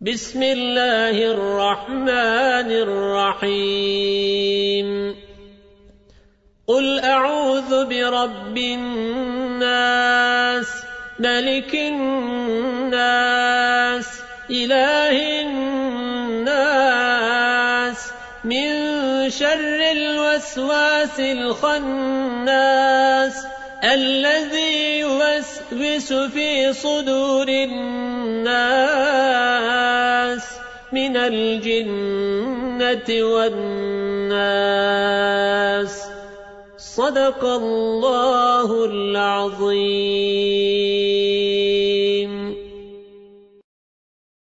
بسم الله الرحمن الرحيم قل أعوذ برب الناس ملك الناس إله الناس من شر الوسواس الخناس الذي يوسوس في صدور الناس من الجنة والناس صدق الله العظيم.